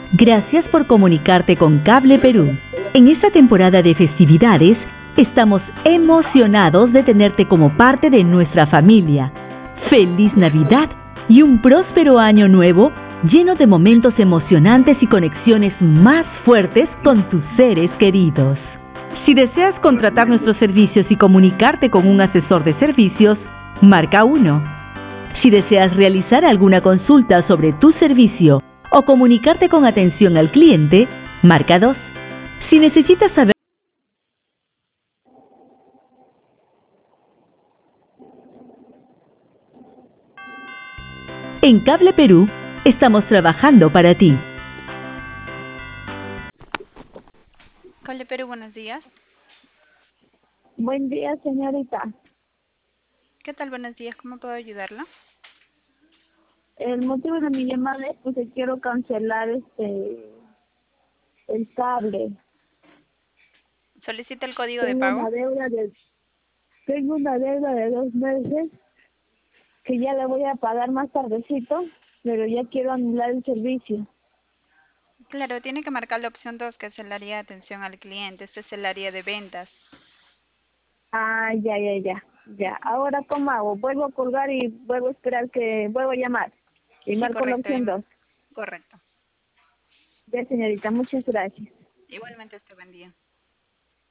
Gracias por comunicarte con Cable Perú. En esta temporada de festividades, estamos emocionados de tenerte como parte de nuestra familia. ¡Feliz Navidad y un próspero año nuevo lleno de momentos emocionantes y conexiones más fuertes con tus seres queridos! Si deseas contratar nuestros servicios y comunicarte con un asesor de servicios, marca 1. Si deseas realizar alguna consulta sobre tu servicio o comunicarte con atención al cliente, marca 2. Si necesitas saber en Cable Perú, estamos trabajando para ti. Cable Perú, buenos días. Buen día, señorita. ¿Qué tal? Buenos días, ¿cómo puedo ayudarla? El motivo de mi llamada es porque quiero cancelar el cable. ¿Solicita el código de Tengo pago? una deuda de tengo una deuda de 2 meses que ya la voy a pagar más tardecito, pero ya quiero anular el servicio. Claro, tiene que marcar la opción 2, que es el área de atención al cliente. Este es el área de ventas. Ah, ya. Ahora, ¿cómo hago? Vuelvo a colgar y vuelvo a esperar que vuelvo a llamar. Y Sí, marco la correcto. opción 2. Correcto. Ya, señorita, muchas gracias. Igualmente, este buen día.